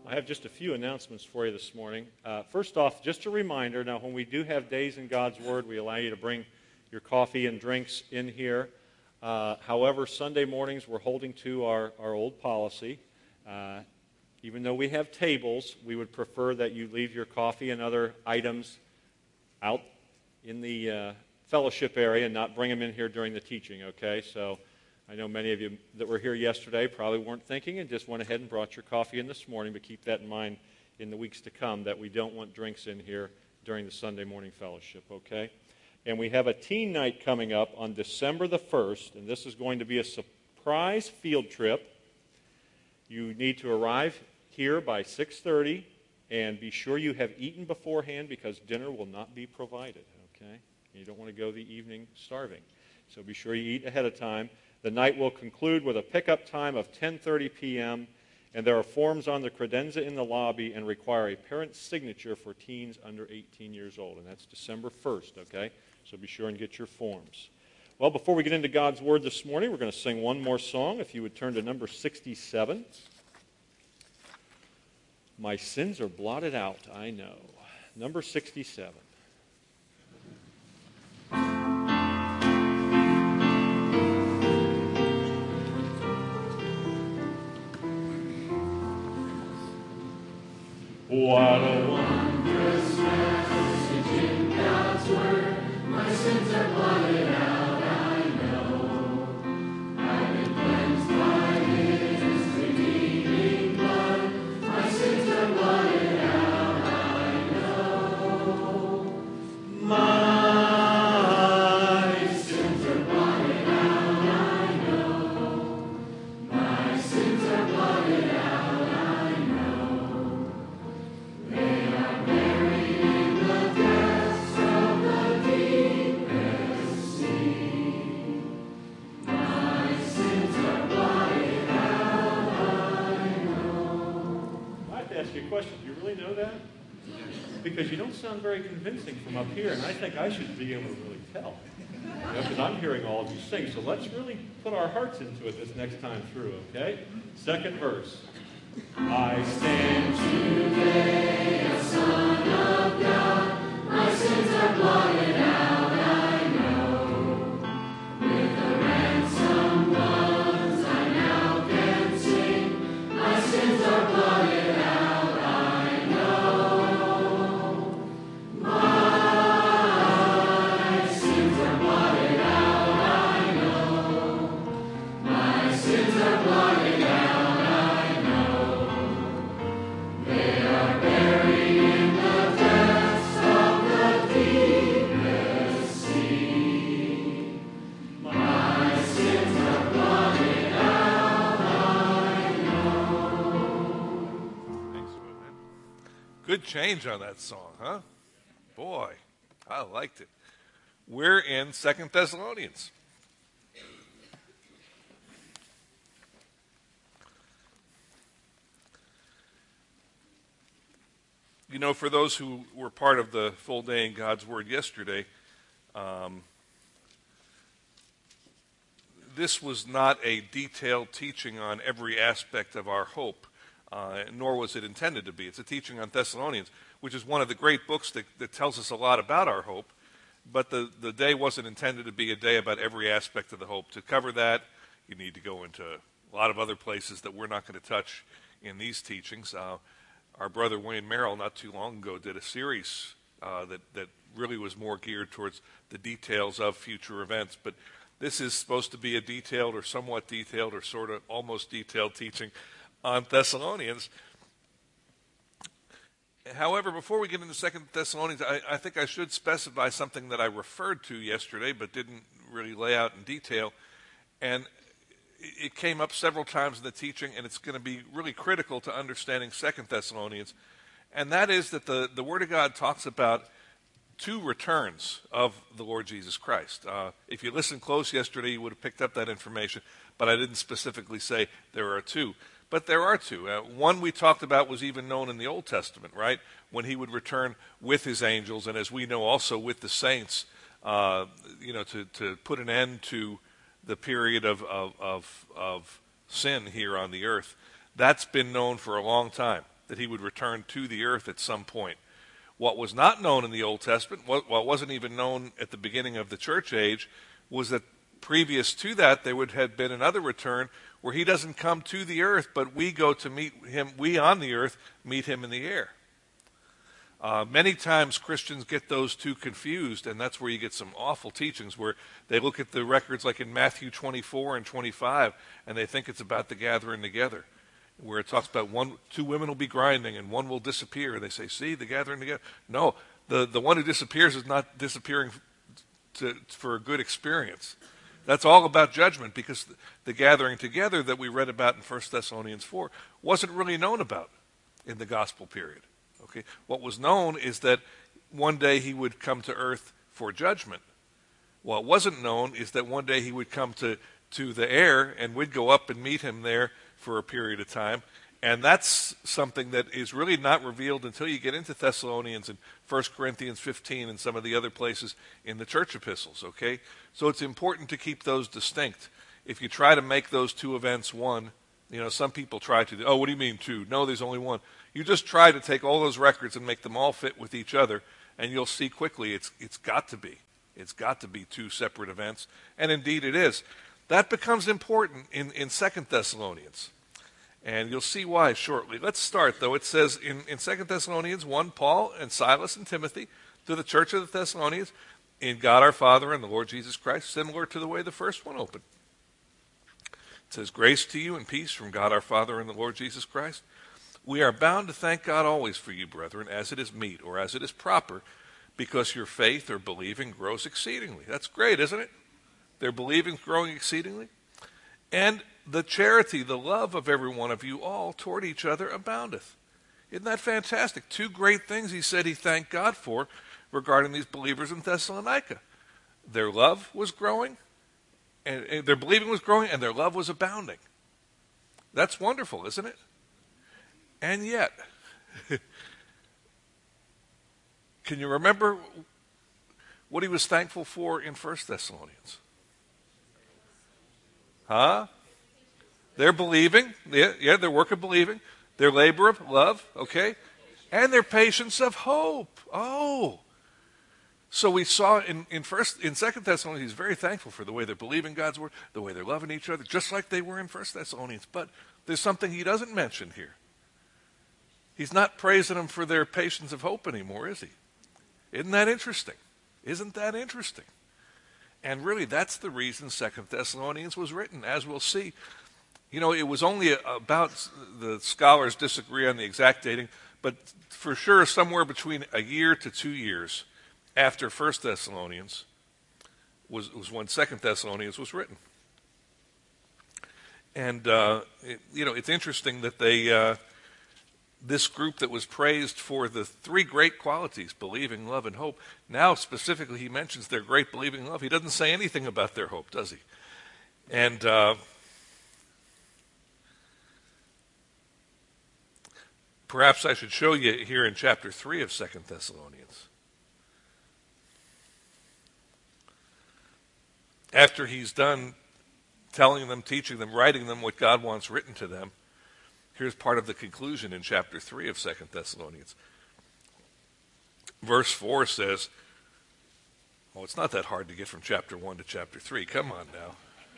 I have just a few announcements for you this morning. First off, just a reminder, now when we do have days in God's Word, we allow you to bring your coffee and drinks in here. However, Sunday mornings we're holding to our old policy. Even though we have tables, we would prefer that you leave your coffee and other items out in the fellowship area and not bring them in here during the teaching, okay? So I know many of you that were here yesterday probably weren't thinking and just went ahead and brought your coffee in this morning, but keep that in mind in the weeks to come that we don't want drinks in here during the Sunday morning fellowship, okay? And we have a teen night coming up on December the 1st, and this is going to be a surprise field trip. You need to arrive here by 6:30 and be sure you have eaten beforehand because dinner will not be provided, okay? You don't want to go the evening starving. So be sure you eat ahead of time. The night will conclude with a pickup time of 10:30 p.m., and there are forms on the credenza in the lobby and require a parent's signature for teens under 18 years old, and that's December 1st, okay? So be sure and get your forms. Well, before we get into God's Word this morning, we're going to sing one more song. If you would turn to number 67. My sins are blotted out, I know. Number 67. What a wondrous message in God's Word. My sins are blotted out, I know. I've been cleansed by His redeeming blood. My sins are blotted out, I know. My sins are blotted out, I know. My sins are blotted out, I know. They are buried in the depths of the deepest sea. My sins are blotted out, I know. I have to ask you a question. Do you really know that? Because you don't sound very convincing from up here, and I think I should be able to really tell. Because I'm hearing all of you sing. So let's really put our hearts into it this next time through, okay? Second verse. I stand today a son of God. My sins are blotted out, I know. With the ransomed ones I now can sing. My sins are blotted out, I know. My sins are blotted out, I know. My sins are blotted out, I know. They are buried in the depths of the deepest sea. My sins are blotted out, I know. Thanks, man. Good change on that song, huh? Boy, I liked it. We're in 2 Thessalonians. You know, for those who were part of the full day in God's Word yesterday, this was not a detailed teaching on every aspect of our hope, nor was it intended to be. It's a teaching on Thessalonians, which is one of the great books that tells us a lot about our hope, but the day wasn't intended to be a day about every aspect of the hope. To cover that, you need to go into a lot of other places that we're not going to touch in these teachings. Our brother Wayne Merrill, not too long ago, did a series that really was more geared towards the details of future events. But this is supposed to be a detailed or somewhat detailed or sort of almost detailed teaching on Thessalonians. However, before we get into 2 Thessalonians, I think I should specify something that I referred to yesterday but didn't really lay out in detail. And it came up several times in the teaching, and it's going to be really critical to understanding 2 Thessalonians. And that is that the Word of God talks about two returns of the Lord Jesus Christ. If you listened close yesterday, you would have picked up that information, but I didn't specifically say there are two. But there are two. One we talked about was even known in the Old Testament, right? When he would return with his angels, and as we know also with the saints, to put an end to the period of sin here on the earth. That's been known for a long time. that he would return to the earth at some point. What was not known in the Old Testament, what wasn't even known at the beginning of the church age, was that previous to that there would have been another return where he doesn't come to the earth, but we go to meet him, we on the earth meet him in the air. Many times Christians get those two confused, and that's where you get some awful teachings where they look at the records like in Matthew 24 and 25, and they think it's about the gathering together, where it talks about two women will be grinding and one will disappear. And they say, see, the gathering together. No, the one who disappears is not disappearing for a good experience. That's all about judgment, because the gathering together that we read about in 1 Thessalonians 4 wasn't really known about in the gospel period. Okay, what was known is that one day he would come to earth for judgment. What wasn't known is that one day he would come to the air, and we'd go up and meet him there for a period of time. And that's something that is really not revealed until you get into Thessalonians and 1 Corinthians 15 and some of the other places in the church epistles, okay? So it's important to keep those distinct. If you try to make those two events one, some people try to, oh, what do you mean two? No, there's only one. You just try to take all those records and make them all fit with each other, and you'll see quickly it's got to be. It's got to be two separate events, and indeed it is. That becomes important in 2 Thessalonians, and you'll see why shortly. Let's start, though. It says in 2 Thessalonians 1, Paul and Silas and Timothy to the church of the Thessalonians, in God our Father and the Lord Jesus Christ, similar to the way the first one opened. It says, grace to you and peace from God our Father and the Lord Jesus Christ. We are bound to thank God always for you, brethren, as it is meet, or as it is proper, because your faith or believing grows exceedingly. That's great, isn't it? Their believing growing exceedingly. And the charity, the love of every one of you all toward each other aboundeth. Isn't that fantastic? Two great things he said he thanked God for regarding these believers in Thessalonica. Their love was growing, and their believing was growing, and their love was abounding. That's wonderful, isn't it? And yet, can you remember what he was thankful for in 1 Thessalonians? Huh? Their believing, their work of believing, their labor of love, okay? And their patience of hope. Oh. So we saw in 2 Thessalonians, he's very thankful for the way they're believing God's word, the way they're loving each other, just like they were in 1 Thessalonians. But there's something he doesn't mention here. He's not praising them for their patience of hope anymore, is he? Isn't that interesting? Isn't that interesting? And really, that's the reason 2 Thessalonians was written, as we'll see. It was only about, the scholars disagree on the exact dating, but for sure somewhere between a year to 2 years after 1 Thessalonians was when 2 Thessalonians was written. And, it's interesting that this group that was praised for the three great qualities, believing, love, and hope, now specifically he mentions their great believing and love. He doesn't say anything about their hope, does he? And perhaps I should show you here in chapter 3 of 2 Thessalonians. After he's done telling them, teaching them, writing them what God wants written to them, here's part of the conclusion in chapter 3 of 2 Thessalonians. Verse 4 says, it's not that hard to get from chapter 1 to chapter 3. Come on now.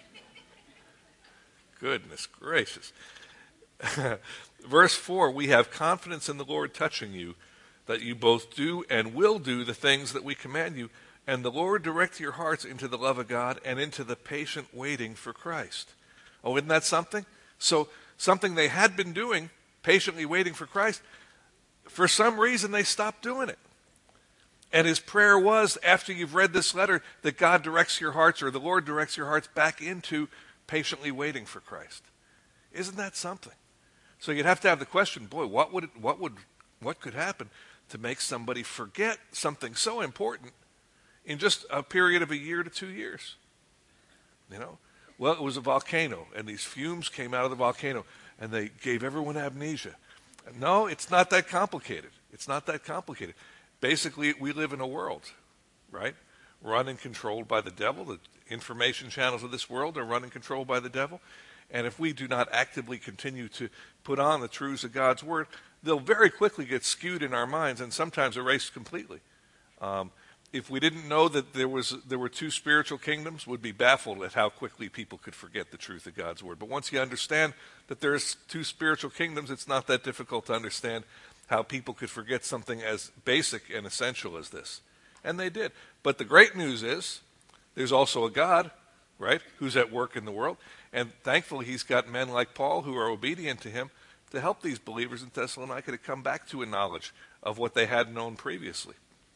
Goodness gracious. Verse 4, we have confidence in the Lord touching you, that you both do and will do the things that we command you, and the Lord direct your hearts into the love of God and into the patient waiting for Christ. Oh, isn't that something? So, something they had been doing, patiently waiting for Christ, for some reason they stopped doing it. And his prayer was, after you've read this letter, that God directs your hearts, or the Lord directs your hearts back into patiently waiting for Christ. Isn't that something? So you'd have to have the question, boy, what could happen to make somebody forget something so important in just a period of a year to 2 years? Well, it was a volcano, and these fumes came out of the volcano, and they gave everyone amnesia. No, it's not that complicated. It's not that complicated. Basically, we live in a world, right? Run and controlled by the devil. The information channels of this world are run and controlled by the devil. And if we do not actively continue to put on the truths of God's Word, they'll very quickly get skewed in our minds and sometimes erased completely. If we didn't know that there were two spiritual kingdoms, we'd be baffled at how quickly people could forget the truth of God's Word. But once you understand that there's two spiritual kingdoms, it's not that difficult to understand how people could forget something as basic and essential as this. And they did. But the great news is there's also a God, right, who's at work in the world. And thankfully he's got men like Paul who are obedient to him to help these believers in Thessalonica to come back to a knowledge of what they had known previously.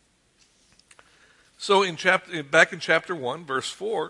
So back in chapter 1, verse 4,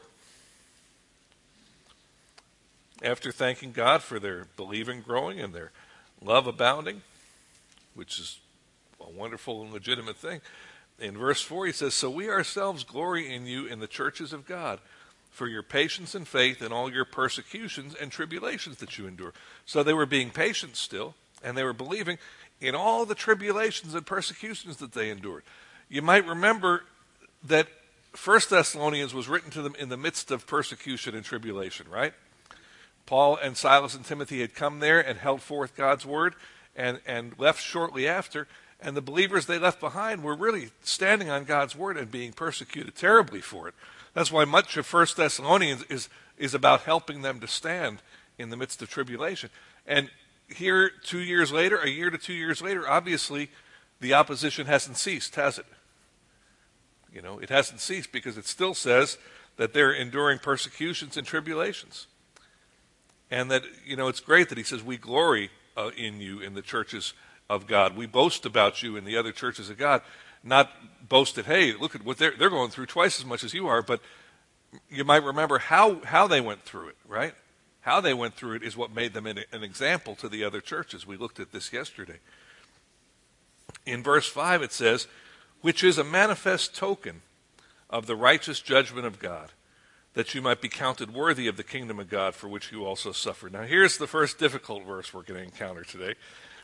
after thanking God for their believing growing and their love abounding, which is a wonderful and legitimate thing, in verse 4 he says, "So we ourselves glory in you in the churches of God, for your patience and faith and all your persecutions and tribulations that you endure." So they were being patient still, and they were believing in all the tribulations and persecutions that they endured. You might remember that 1 Thessalonians was written to them in the midst of persecution and tribulation, right? Paul and Silas and Timothy had come there and held forth God's word and left shortly after, and the believers they left behind were really standing on God's word and being persecuted terribly for it. That's why much of 1 Thessalonians is about helping them to stand in the midst of tribulation. And here, 2 years later, a year to 2 years later, obviously the opposition hasn't ceased, has it? You know, it hasn't ceased because it still says that they're enduring persecutions and tribulations. And that, you know, it's great that he says, we glory in you in the churches of God. We boast about you in the other churches of God. Not boast that, hey, look at what they're going through twice as much as you are. But you might remember how they went through it, right? How they went through it is what made them an example to the other churches. We looked at this yesterday. In verse 5 it says, "Which is a manifest token of the righteous judgment of God, that you might be counted worthy of the kingdom of God for which you also suffer." Now here's the first difficult verse we're going to encounter today.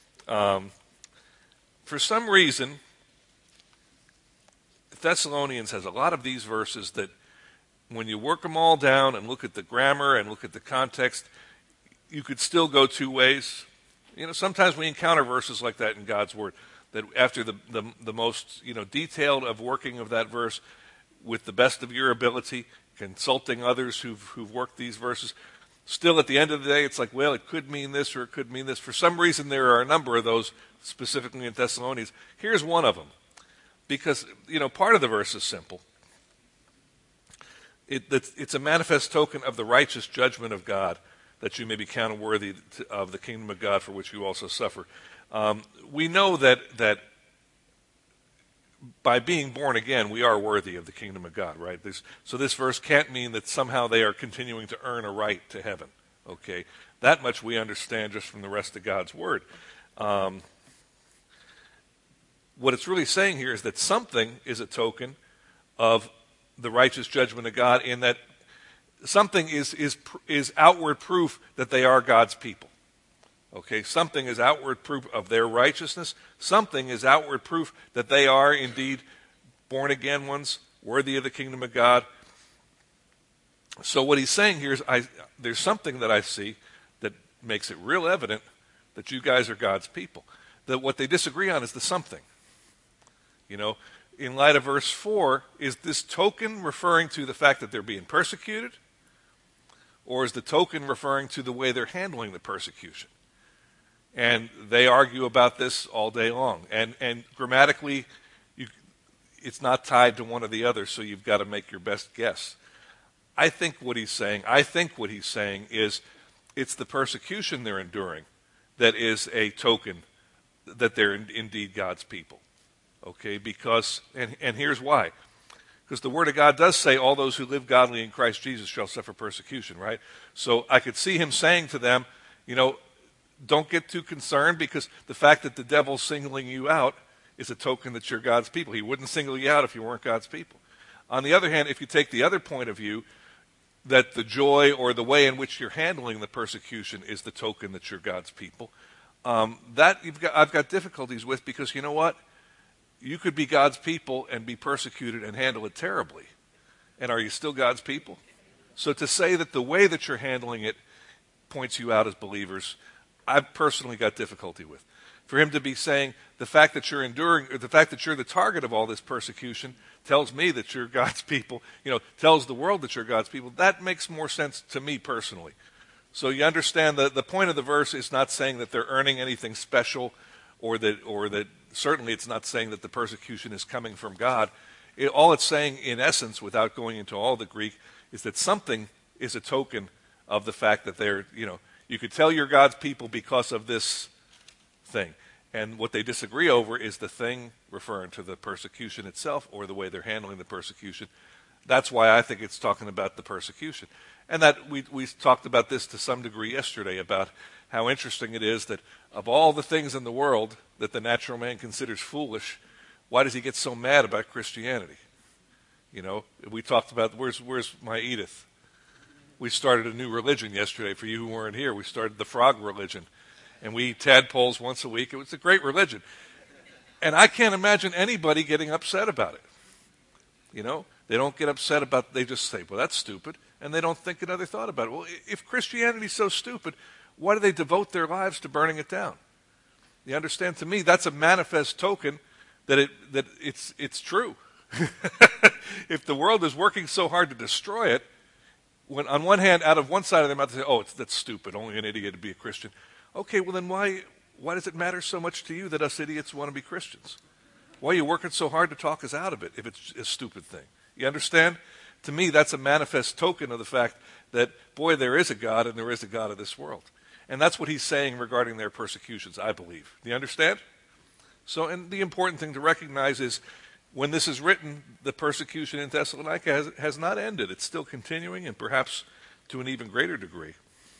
For some reason, Thessalonians has a lot of these verses that when you work them all down and look at the grammar and look at the context, you could still go two ways. You know, sometimes we encounter verses like that in God's Word, that after the most, you know, detailed of working of that verse with the best of your ability, consulting others who've worked these verses, still at the end of the day, it's like, well, it could mean this or it could mean this. For some reason, there are a number of those, specifically in Thessalonians. Here's one of them. Because, you know, part of the verse is simple. It's a manifest token of the righteous judgment of God, that you may be counted worthy of the kingdom of God for which you also suffer. We know that by being born again, we are worthy of the kingdom of God, right? So this verse can't mean that somehow they are continuing to earn a right to heaven, okay? That much we understand just from the rest of God's Word. What it's really saying here is that something is a token of the righteous judgment of God, in that something is outward proof that they are God's people. Okay, something is outward proof of their righteousness. Something is outward proof that they are indeed born again ones, worthy of the kingdom of God. So what he's saying here is there's something that I see that makes it real evident that you guys are God's people. That what they disagree on is the something. You know, in light of verse 4, is this token referring to the fact that they're being persecuted? Or is the token referring to the way they're handling the persecution? And they argue about this all day long. And grammatically, it's not tied to one or the other, so you've got to make your best guess. I think what he's saying is it's the persecution they're enduring that is a token that they're indeed God's people. Okay, because, and here's why. Because the Word of God does say all those who live godly in Christ Jesus shall suffer persecution, right? So I could see him saying to them, you know, don't get too concerned, because the fact that the devil's singling you out is a token that you're God's people. He wouldn't single you out if you weren't God's people. On the other hand, if you take the other point of view, that the joy or the way in which you're handling the persecution is the token that you're God's people, that I've got difficulties with, because you know what? You could be God's people and be persecuted and handle it terribly. And are you still God's people? So to say that the way that you're handling it points you out as believers, I've personally got difficulty with. For him to be saying the fact that you're enduring, or the fact that you're the target of all this persecution tells me that you're God's people, tells the world that you're God's people, that makes more sense to me personally. So you understand that the point of the verse is not saying that they're earning anything special, or that certainly it's not saying that the persecution is coming from God. All it's saying, in essence, without going into all the Greek, is that something is a token of the fact that they're, you could tell you're God's people because of this thing. And what they disagree over is the thing referring to the persecution itself, or the way they're handling the persecution. That's why I think it's talking about the persecution. And that we talked about this to some degree yesterday, about how interesting it is that of all the things in the world that the natural man considers foolish, why does he get so mad about Christianity? We talked about, where's my Edith? We started a new religion yesterday. For you who weren't here, we started the frog religion. And we eat tadpoles once a week. It was a great religion. And I can't imagine anybody getting upset about it. They don't get upset about, they just say, well, that's stupid. And they don't think another thought about it. Well, if Christianity's so stupid, why do they devote their lives to burning it down? You understand? To me, that's a manifest token that it's true. If the world is working so hard to destroy it, when on one hand, out of one side of their mouth, they say, oh, that's stupid, only an idiot to be a Christian. Okay, well then why does it matter so much to you that us idiots want to be Christians? Why are you working so hard to talk us out of it if it's a stupid thing? You understand? To me, that's a manifest token of the fact that, boy, there is a God, and there is a God of this world. And that's what he's saying regarding their persecutions, I believe. Do you understand? So, and the important thing to recognize is, when this is written, the persecution in Thessalonica has not ended. It's still continuing, and perhaps to an even greater degree.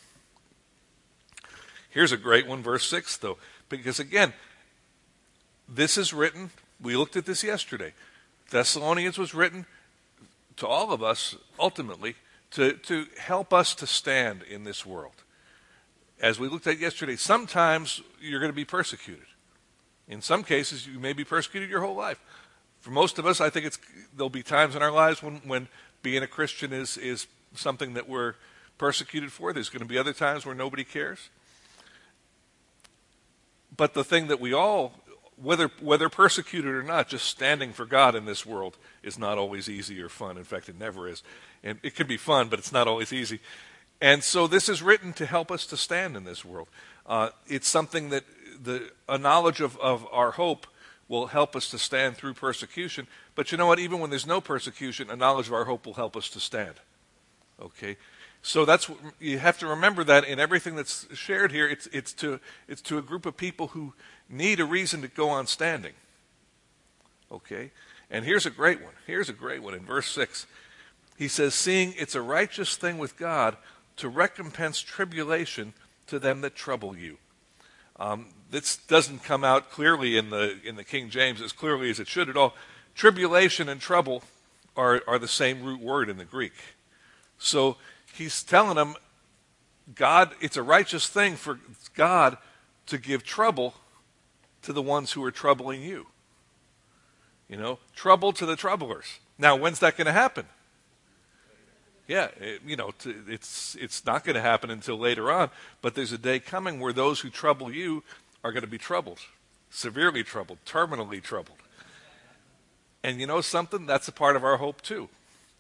Here's a great one, verse 6, though, because again, this is written, we looked at this yesterday. Thessalonians was written to all of us, ultimately, to help us to stand in this world. As we looked at yesterday, sometimes you're going to be persecuted. In some cases, you may be persecuted your whole life. For most of us, I think there'll be times in our lives when being a Christian is something that we're persecuted for. There's going to be other times where nobody cares. But the thing that we all, whether persecuted or not, just standing for God in this world is not always easy or fun. In fact, it never is. And it can be fun, but it's not always easy. And so this is written to help us to stand in this world. It's something that a knowledge of our hope will help us to stand through persecution. But you know what? Even when there's no persecution, a knowledge of our hope will help us to stand. Okay? So you have to remember that in everything that's shared here, it's to a group of people who need a reason to go on standing. Okay? And here's a great one. In verse 6. He says, seeing it's a righteous thing with God to recompense tribulation to them that trouble you. This doesn't come out clearly in the King James as clearly as it should at all. Tribulation and trouble are the same root word in the Greek. So he's telling them, God, it's a righteous thing for God to give trouble to the ones who are troubling you. Trouble to the troublers. Now, when's that going to happen? Yeah, it's not going to happen until later on, but there's a day coming where those who trouble you are going to be troubled, severely troubled, terminally troubled. And you know something? That's a part of our hope too.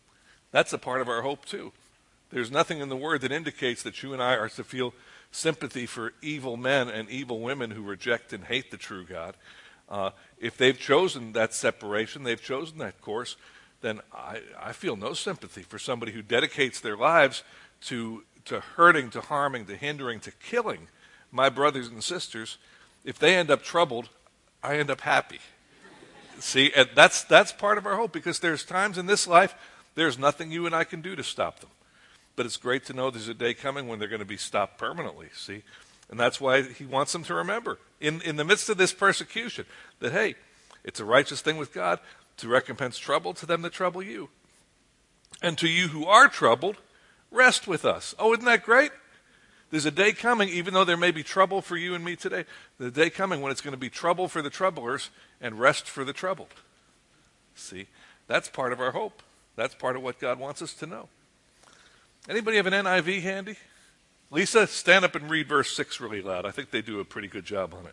There's nothing in the Word that indicates that you and I are to feel sympathy for evil men and evil women who reject and hate the true God. If they've chosen that separation, they've chosen that course, then I feel no sympathy for somebody who dedicates their lives to hurting, to harming, to hindering, to killing my brothers and sisters. If they end up troubled, I end up happy. See, and that's part of our hope, because there's times in this life there's nothing you and I can do to stop them. But it's great to know there's a day coming when they're going to be stopped permanently, see? And that's why he wants them to remember, in the midst of this persecution, that, hey, it's a righteous thing with God to recompense trouble to them that trouble you. And to you who are troubled, rest with us. Oh, isn't that great? There's a day coming, even though there may be trouble for you and me today, the day coming when it's going to be trouble for the troublers and rest for the troubled. See, that's part of our hope. That's part of what God wants us to know. Anybody have an NIV handy? Lisa, stand up and read verse 6 really loud. I think they do a pretty good job on it.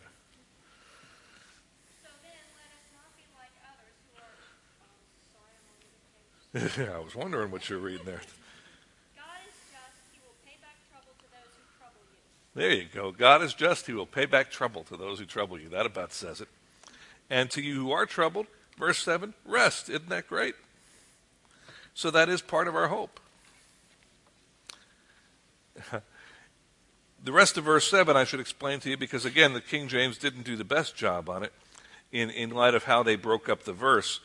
So then, let us not be like others who are. Sorry, I'm on the page. I was wondering what you're reading there. God is just; He will pay back trouble to those who trouble you. There you go. God is just. He will pay back trouble to those who trouble you. That about says it. And to you who are troubled, verse 7, rest. Isn't that great? So that is part of our hope. The rest of verse 7 I should explain to you because, again, the King James didn't do the best job on it in light of how they broke up the verse.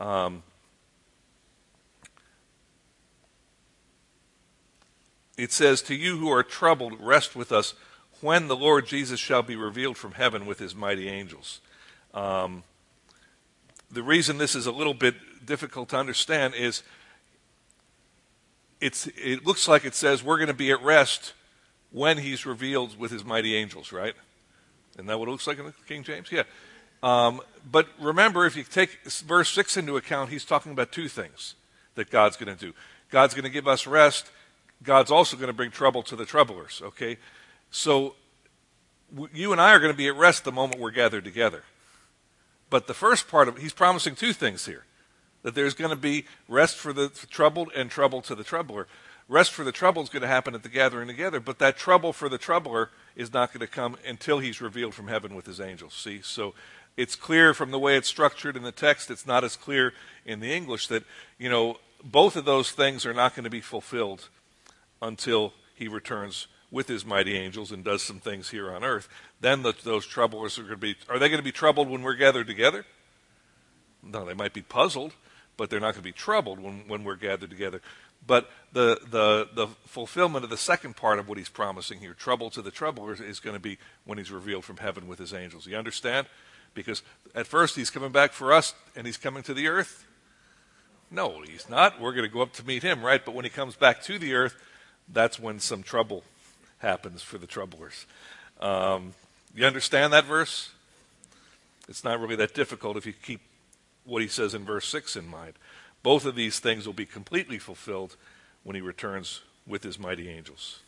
It says, to you who are troubled, rest with us when the Lord Jesus shall be revealed from heaven with his mighty angels. The reason this is a little bit difficult to understand is it looks like it says we're going to be at rest when he's revealed with his mighty angels, right? Isn't that what it looks like in the King James? Yeah. But remember, if you take verse 6 into account, he's talking about two things that God's going to do. God's going to give us rest. God's also going to bring trouble to the troublers, okay? So you and I are going to be at rest the moment we're gathered together. But the first part of it, he's promising two things here. That there's going to be rest for the troubled and trouble to the troubler. Rest for the trouble is going to happen at the gathering together, but that trouble for the troubler is not going to come until he's revealed from heaven with his angels. See, so it's clear from the way it's structured in the text. It's not as clear in the English that, both of those things are not going to be fulfilled until he returns with his mighty angels and does some things here on earth. Then those troublers are they going to be troubled when we're gathered together? No, they might be puzzled, but they're not going to be troubled when we're gathered together. But the fulfillment of the second part of what he's promising here, trouble to the troublers, is going to be when he's revealed from heaven with his angels. You understand? Because at first he's coming back for us and he's coming to the earth. No, he's not. We're going to go up to meet him, right? But when he comes back to the earth, that's when some trouble happens for the troublers. You understand that verse? It's not really that difficult if you keep what he says in verse 6 in mind. Both of these things will be completely fulfilled when he returns with his mighty angels.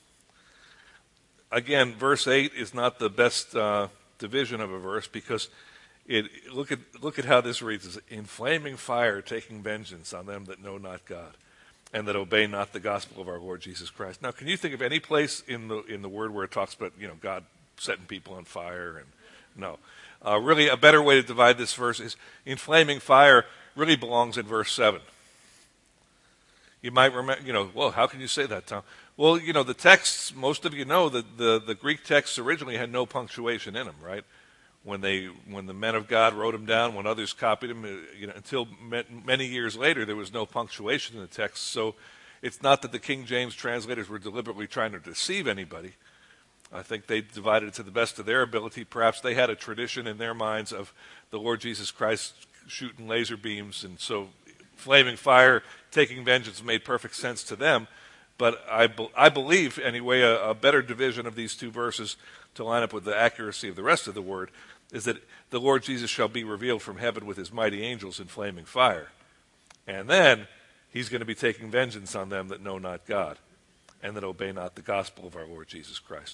Again, verse 8 is not the best division of a verse because look at how this reads. It's in flaming fire taking vengeance on them that know not God and that obey not the gospel of our Lord Jesus Christ. Now, can you think of any place in the word where it talks about God setting people on fire? And no. Really, a better way to divide this verse is in flaming fire really belongs in verse 7. You might remember, well, how can you say that, Tom? Well, the texts, most of you know that the Greek texts originally had no punctuation in them, right? When the men of God wrote them down, when others copied them, until many years later, there was no punctuation in the text. So it's not that the King James translators were deliberately trying to deceive anybody. I think they divided it to the best of their ability. Perhaps they had a tradition in their minds of the Lord Jesus Christ shooting laser beams, and so flaming fire, taking vengeance made perfect sense to them. But I believe, anyway, a better division of these two verses to line up with the accuracy of the rest of the word is that the Lord Jesus shall be revealed from heaven with his mighty angels in flaming fire. And then he's going to be taking vengeance on them that know not God and that obey not the gospel of our Lord Jesus Christ.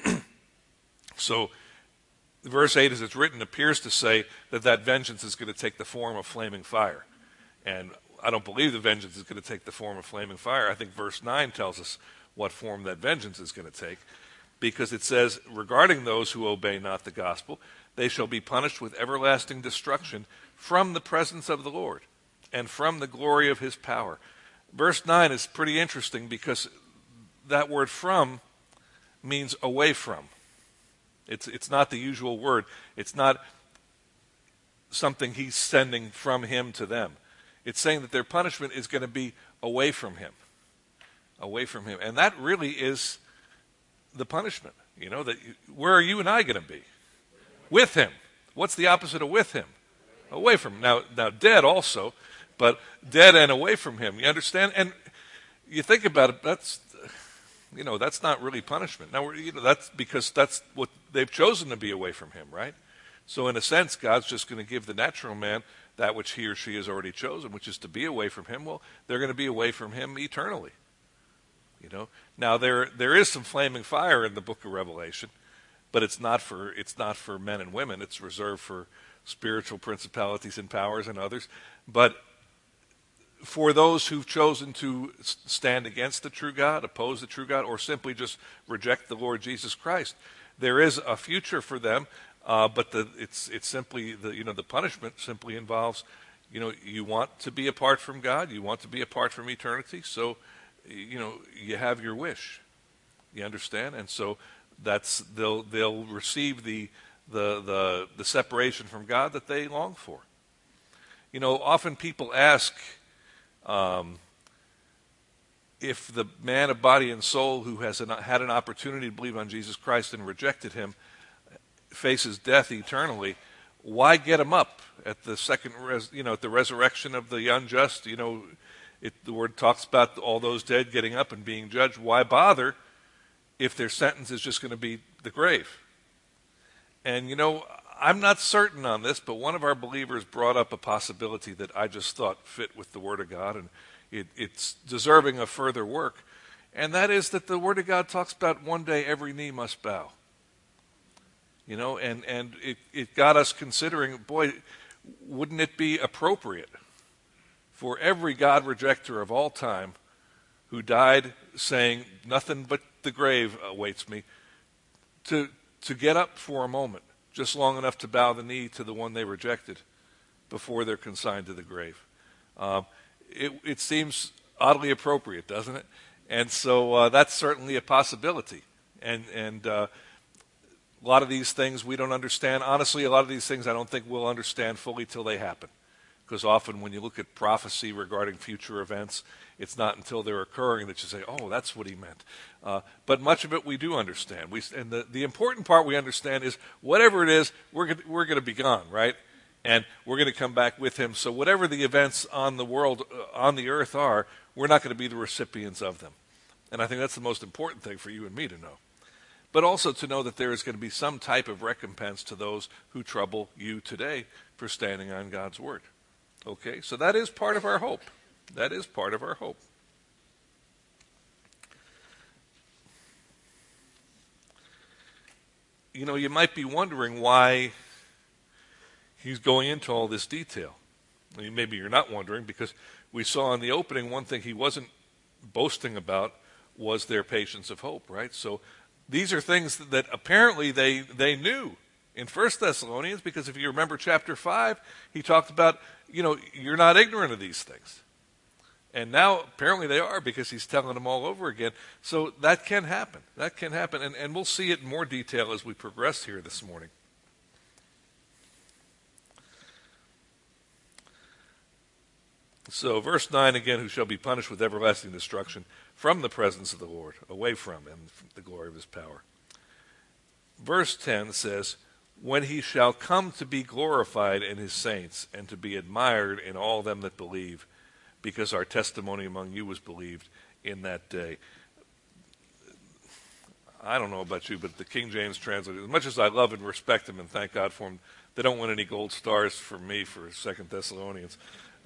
So verse 8, as it's written, appears to say that vengeance is going to take the form of flaming fire. And I don't believe the vengeance is going to take the form of flaming fire. I think verse 9 tells us what form that vengeance is going to take, because it says, regarding those who obey not the gospel, they shall be punished with everlasting destruction from the presence of the Lord and from the glory of his power. Verse 9 is pretty interesting because that word from means away from. It's not the usual word. It's not something he's sending from him to them. It's saying that their punishment is going to be away from him. Away from him. And that really is the punishment. Where are you and I going to be? With him. What's the opposite of with him? Away from him. Now dead also, but dead and away from him. You understand? And you think about it, that's not really punishment. Now, that's because that's what they've chosen to be away from him, right? So in a sense, God's just going to give the natural man that which he or she has already chosen, which is to be away from him. Well, they're going to be away from him eternally. Now there is some flaming fire in the book of Revelation, but it's not for men and women. It's reserved for spiritual principalities and powers and others. But for those who've chosen to stand against the true God, oppose the true God, or simply just reject the Lord Jesus Christ, there is a future for them. But it's simply the punishment simply involves, you want to be apart from God, you want to be apart from eternity, so you have your wish. You understand? And so they'll receive the separation from God that they long for. Often people ask if the man of body and soul who has had an opportunity to believe on Jesus Christ and rejected him faces death eternally, why get him up at the at the resurrection of the unjust? The word talks about all those dead getting up and being judged. Why bother if their sentence is just going to be the grave? And I'm not certain on this, but one of our believers brought up a possibility that I just thought fit with the Word of God, and it's deserving of further work. And that is that the Word of God talks about one day every knee must bow. And it got us considering, boy, wouldn't it be appropriate for every God rejecter of all time who died saying nothing but the grave awaits me, to get up for a moment, just long enough to bow the knee to the one they rejected before they're consigned to the grave. It seems oddly appropriate, doesn't it? And so that's certainly a possibility. And a lot of these things we don't understand. Honestly, a lot of these things I don't think we'll understand fully till they happen. Because often when you look at prophecy regarding future events, it's not until they're occurring that you say, oh, that's what he meant. But much of it we do understand. And the important part we understand is whatever it is, we're going to be gone, right? And we're going to come back with him. So whatever the events on the world, on the earth are, we're not going to be the recipients of them. And I think that's the most important thing for you and me to know. But also to know that there is going to be some type of recompense to those who trouble you today for standing on God's word. Okay, so that is part of our hope. That is part of our hope. You might be wondering why he's going into all this detail. I mean, maybe you're not wondering, because we saw in the opening one thing he wasn't boasting about was their patience of hope, right? So these are things that apparently they knew in 1 Thessalonians, because if you remember chapter 5, he talked about, you're not ignorant of these things. And now apparently they are, because he's telling them all over again. So that can happen. That can happen. And we'll see it in more detail as we progress here this morning. So verse 9 again, who shall be punished with everlasting destruction from the presence of the Lord, away from him, from the glory of his power. Verse 10 says, when he shall come to be glorified in his saints, and to be admired in all them that believe, because our testimony among you was believed in that day. I don't know about you, but the King James translator, as much as I love and respect him and thank God for him, they don't win any gold stars for me for 2 Thessalonians.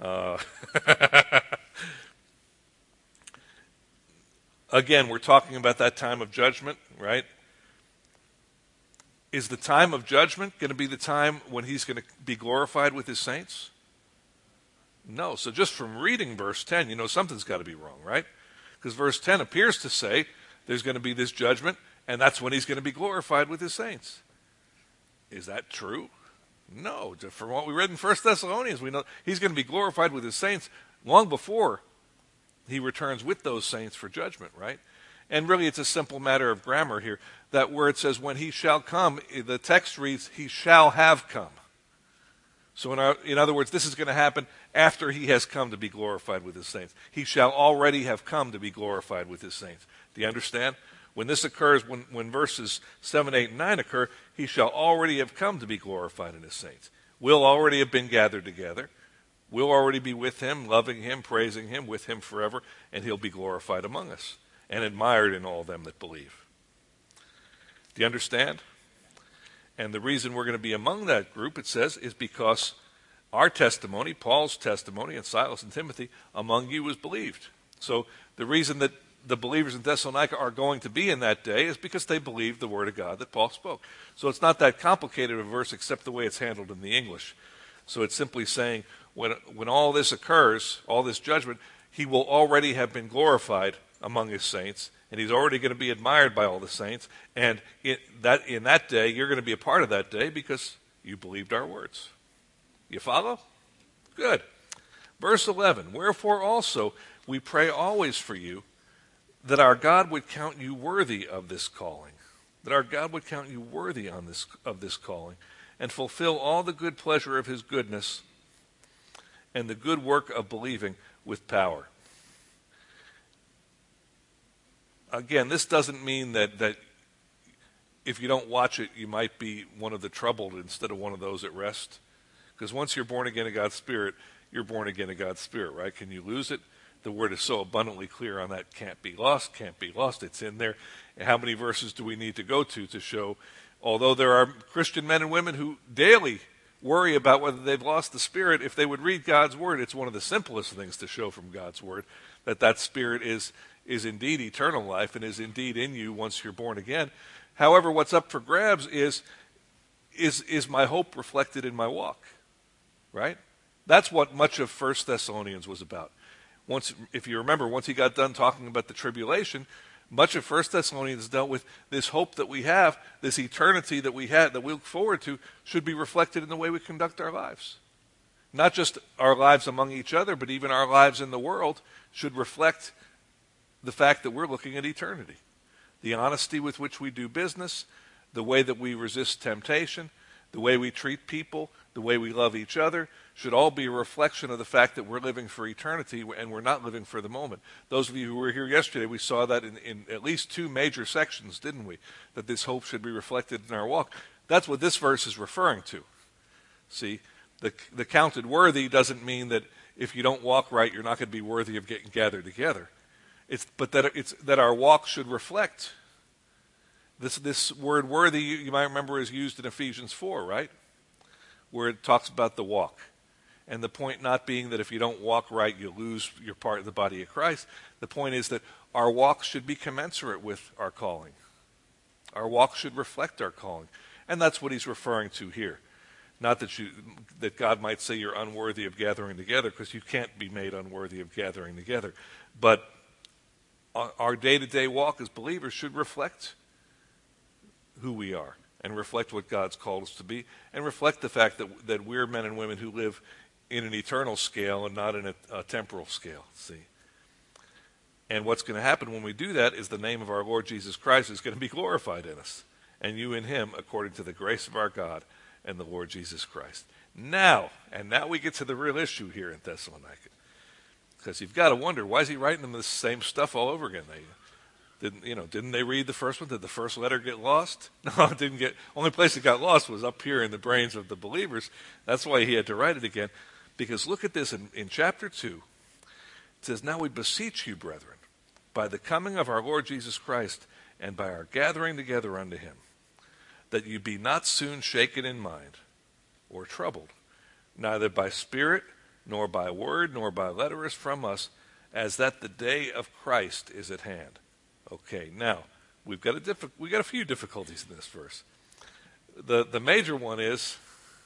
Again, we're talking about that time of judgment, right? Is the time of judgment going to be the time when he's going to be glorified with his saints? No. So just from reading verse 10, something's got to be wrong, right? Because verse 10 appears to say there's going to be this judgment, and that's when he's going to be glorified with his saints. Is that true? No. From what we read in 1 Thessalonians, we know he's going to be glorified with his saints long before he returns with those saints for judgment, right? And really it's a simple matter of grammar here, that where it says when he shall come, the text reads he shall have come. So in other words, this is going to happen after he has come to be glorified with his saints. He shall already have come to be glorified with his saints. Do you understand? When this occurs, when verses 7, 8, and 9 occur, he shall already have come to be glorified in his saints. We'll already have been gathered together. We'll already be with him, loving him, praising him, with him forever, and he'll be glorified among us and admired in all them that believe. Do you understand? And the reason we're going to be among that group, it says, is because our testimony, Paul's testimony, and Silas and Timothy, among you was believed. So the reason that the believers in Thessalonica are going to be in that day is because they believe the word of God that Paul spoke. So it's not that complicated of a verse except the way it's handled in the English. So it's simply saying when all this occurs, all this judgment, he will already have been glorified among his saints, and he's already going to be admired by all the saints. And in that day, you're going to be a part of that day because you believed our words. You follow? Good. Verse 11, wherefore also we pray always for you, that our God would count you worthy of this calling. That our God would count you worthy of this calling, and fulfill all the good pleasure of his goodness and the good work of believing with power. Again, this doesn't mean that if you don't watch it, you might be one of the troubled instead of one of those at rest. Because once you're born again of God's Spirit, you're born again of God's Spirit, right? Can you lose it? The word is so abundantly clear on that. Can't be lost, can't be lost. It's in there. And how many verses do we need to go to show, although there are Christian men and women who daily worry about whether they've lost the Spirit, if they would read God's Word, it's one of the simplest things to show from God's Word, that Spirit is indeed eternal life and is indeed in you once you're born again. However, what's up for grabs is my hope reflected in my walk, right? That's what much of 1 Thessalonians was about. If you remember, once he got done talking about the tribulation, much of 1 Thessalonians dealt with this hope that we have, this eternity that we had, that we look forward to, should be reflected in the way we conduct our lives. Not just our lives among each other, but even our lives in the world should reflect the fact that we're looking at eternity. The honesty with which we do business, the way that we resist temptation, the way we treat people, the way we love each other, should all be a reflection of the fact that we're living for eternity and we're not living for the moment. Those of you who were here yesterday, we saw that in at least two major sections, didn't we? That this hope should be reflected in our walk. That's what this verse is referring to. See, the counted worthy doesn't mean that if you don't walk right, you're not going to be worthy of getting gathered together. It's that our walk should reflect. This word worthy, you might remember, is used in Ephesians 4, right? Where it talks about the walk. And the point not being that if you don't walk right, you lose your part of the body of Christ. The point is that our walk should be commensurate with our calling. Our walk should reflect our calling. And that's what he's referring to here. Not that God might say you're unworthy of gathering together, because you can't be made unworthy of gathering together. But our day-to-day walk as believers should reflect who we are and reflect what God's called us to be and reflect the fact that we're men and women who live in an eternal scale and not in a temporal scale, see. And what's going to happen when we do that is the name of our Lord Jesus Christ is going to be glorified in us, and you in him according to the grace of our God and the Lord Jesus Christ. Now we get to the real issue here in Thessalonica. Because you've got to wonder, why is he writing them the same stuff all over again? Didn't they read the first one? Did the first letter get lost? No, it didn't get. Only place it got lost was up here in the brains of the believers. That's why he had to write it again. Because look at this in chapter 2. It says, now we beseech you, brethren, by the coming of our Lord Jesus Christ and by our gathering together unto him, that you be not soon shaken in mind or troubled, neither by spirit, nor by word, nor by letter as from us, as that the day of Christ is at hand. Okay, now, we've got a few difficulties in this verse. The major one is,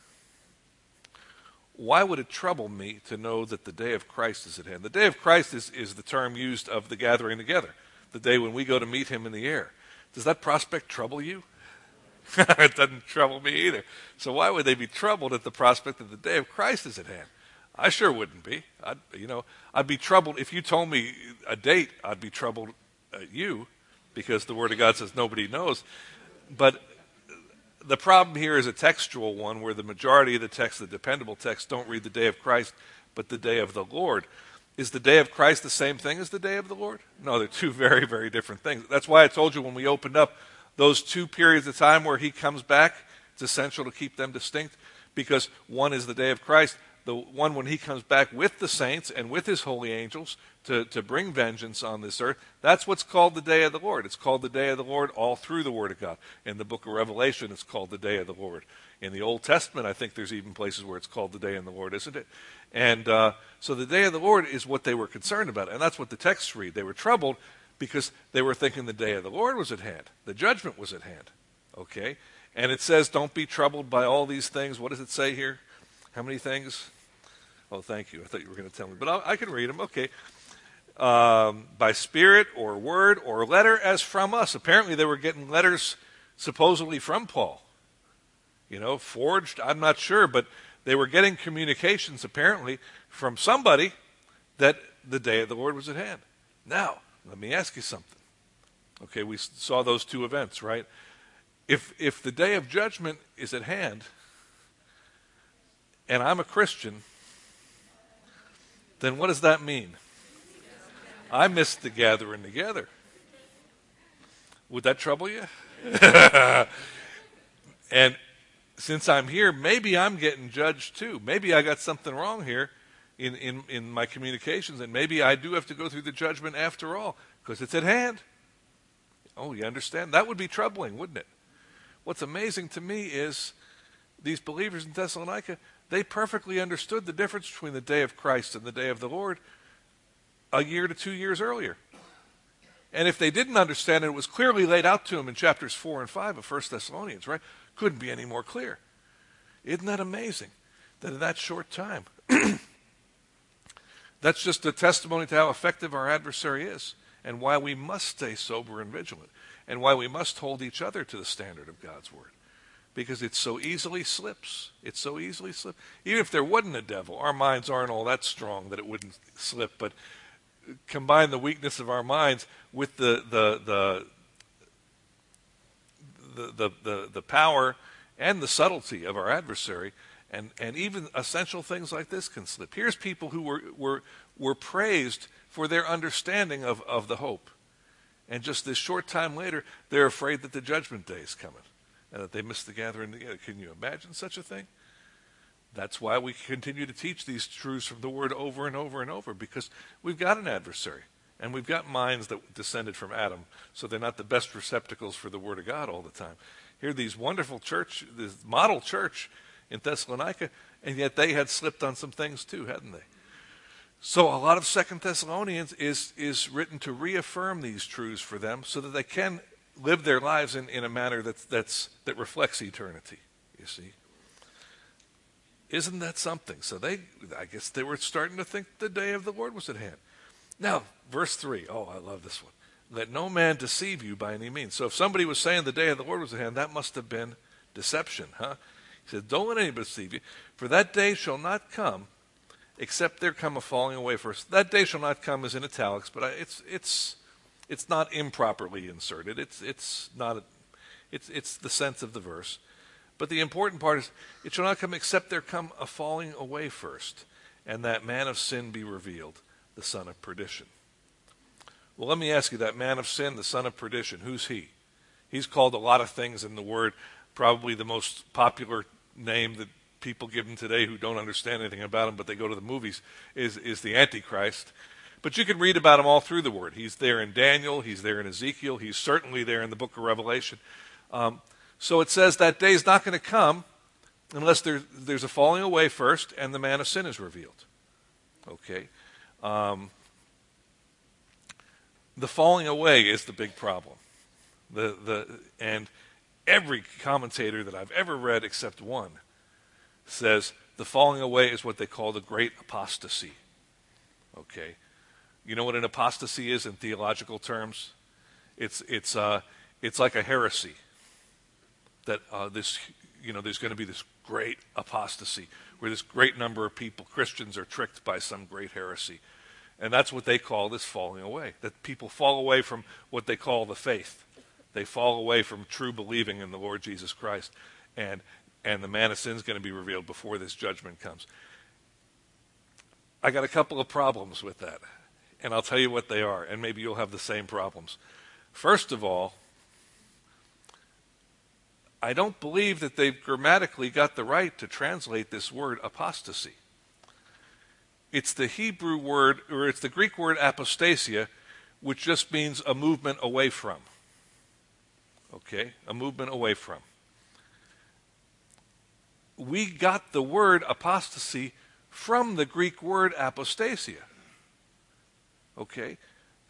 why would it trouble me to know that the day of Christ is at hand? The day of Christ is the term used of the gathering together, the day when we go to meet him in the air. Does that prospect trouble you? It doesn't trouble me either. So why would they be troubled at the prospect that the day of Christ is at hand? I sure wouldn't be. I'd be troubled if you told me a date. I'd be troubled at you, because the Word of God says nobody knows. But the problem here is a textual one, where the majority of the text, the dependable text, don't read the day of Christ, but the day of the Lord. Is the day of Christ the same thing as the day of the Lord? No, they're two very, very different things. That's why I told you when we opened up those 2 periods of time where he comes back, it's essential to keep them distinct, because one is the day of Christ, the one when he comes back with the saints and with his holy angels to bring vengeance on this earth. That's what's called the day of the Lord. It's called the day of the Lord all through the Word of God. In the book of Revelation, it's called the day of the Lord. In the Old Testament, I think there's even places where it's called the day of the Lord, isn't it? And so the day of the Lord is what they were concerned about, and that's what the texts read. They were troubled because they were thinking the day of the Lord was at hand. The judgment was at hand. Okay? And it says, don't be troubled by all these things. What does it say here? How many things? Oh, thank you. I thought you were going to tell me. But I can read them. Okay. By spirit or word or letter as from us. Apparently they were getting letters supposedly from Paul. Forged, I'm not sure, but they were getting communications apparently from somebody that the day of the Lord was at hand. Now, let me ask you something. Okay, we saw those two events, right? If the day of judgment is at hand, and I'm a Christian, then what does that mean? I missed the gathering together. Would that trouble you? And since I'm here, maybe I'm getting judged too. Maybe I got something wrong here in my communications, and maybe I do have to go through the judgment after all, because it's at hand. Oh, you understand? That would be troubling, wouldn't it? What's amazing to me is these believers in Thessalonica, they perfectly understood the difference between the day of Christ and the day of the Lord a year to 2 years earlier. And if they didn't understand it, it was clearly laid out to them in chapters 4 and 5 of 1 Thessalonians, right? Couldn't be any more clear. Isn't that amazing that in that short time? That's just a testimony to how effective our adversary is, and why we must stay sober and vigilant, and why we must hold each other to the standard of God's word. Because it so easily slips. It so easily slips. Even if there wasn't a devil, our minds aren't all that strong that it wouldn't slip. But combine the weakness of our minds with the power and the subtlety of our adversary, and even essential things like this can slip. Here's people who were praised for their understanding of the hope. And just this short time later, they're afraid that the judgment day is coming and that they missed the gathering together. Can you imagine such a thing? That's why we continue to teach these truths from the Word over and over and over, because we've got an adversary, and we've got minds that descended from Adam, so they're not the best receptacles for the Word of God all the time. Here, these wonderful church, this model church in Thessalonica, and yet they had slipped on some things too, hadn't they? So a lot of 2 Thessalonians is written to reaffirm these truths for them so that they can live their lives in a manner that reflects eternity, you see. Isn't that something? So I guess they were starting to think the day of the Lord was at hand. Now, verse 3. Oh, I love this one. Let no man deceive you by any means. So if somebody was saying the day of the Lord was at hand, that must have been deception, huh? He said, don't let anybody deceive you, for that day shall not come except there come a falling away first. That day shall not come is in italics, but it's not improperly inserted. It's the sense of the verse. But the important part is, it shall not come except there come a falling away first, and that man of sin be revealed, the son of perdition. Well, let me ask you, that man of sin, the son of perdition, who's he? He's called a lot of things in the Word. Probably the most popular name that people give him today who don't understand anything about him, but they go to the movies, is the Antichrist. But you can read about him all through the Word. He's there in Daniel. He's there in Ezekiel. He's certainly there in the book of Revelation. So it says that day is not going to come unless there's a falling away first and the man of sin is revealed. Okay? The falling away is the big problem. And every commentator that I've ever read except one says the falling away is what they call the great apostasy. Okay? You know what an apostasy is in theological terms? It's like a heresy. That there's going to be this great apostasy where this great number of people, Christians, are tricked by some great heresy. And that's what they call this falling away. That people fall away from what they call the faith. They fall away from true believing in the Lord Jesus Christ. And the man of sin is going to be revealed before this judgment comes. I got a couple of problems with that. And I'll tell you what they are. And maybe you'll have the same problems. First of all, I don't believe that they've grammatically got the right to translate this word apostasy. It's the Hebrew word, or it's the Greek word apostasia, which just means a movement away from. Okay? A movement away from. We got the word apostasy from the Greek word apostasia. Okay?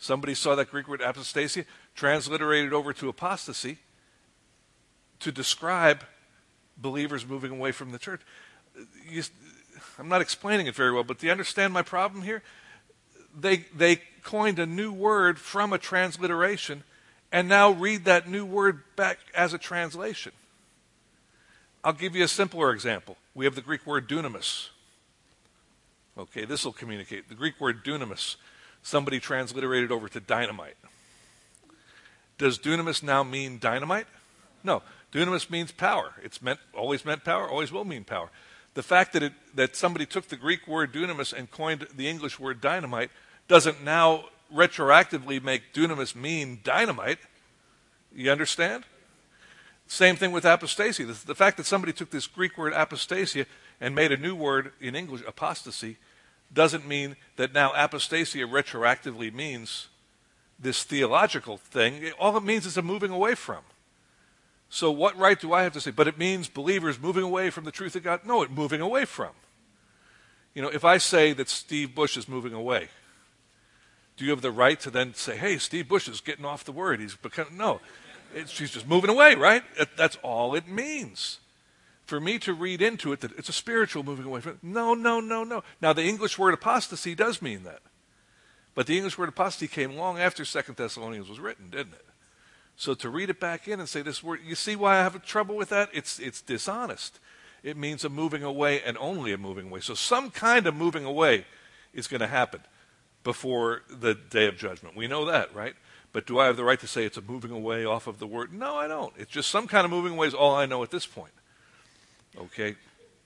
Somebody saw that Greek word apostasia transliterated over to apostasy to describe believers moving away from the church. I'm not explaining it very well, but do you understand my problem here? They coined a new word from a transliteration and now read that new word back as a translation. I'll give you a simpler example. We have the Greek word dunamis. Okay, this will communicate. The Greek word dunamis, somebody transliterated over to dynamite. Does dunamis now mean dynamite? No. Dunamis means power. It's always meant power, always will mean power. The fact that somebody took the Greek word dunamis and coined the English word dynamite doesn't now retroactively make dunamis mean dynamite. You understand? Same thing with apostasia. The fact that somebody took this Greek word apostasia and made a new word in English, apostasy, doesn't mean that now apostasia retroactively means this theological thing. All it means is a moving away from. So what right do I have to say? But it means believers moving away from the truth of God? No, it's moving away from. If I say that Steve Bush is moving away, do you have the right to then say, hey, Steve Bush is getting off the word? No. She's just moving away, right? That's all it means. For me to read into it that it's a spiritual moving away from it. No. Now, the English word apostasy does mean that. But the English word apostasy came long after 2 Thessalonians was written, didn't it? So to read it back in and say this word, you see why I have trouble with that? It's dishonest. It means a moving away and only a moving away. So some kind of moving away is going to happen before the day of judgment. We know that, right? But do I have the right to say it's a moving away off of the word? No, I don't. It's just some kind of moving away is all I know at this point. Okay?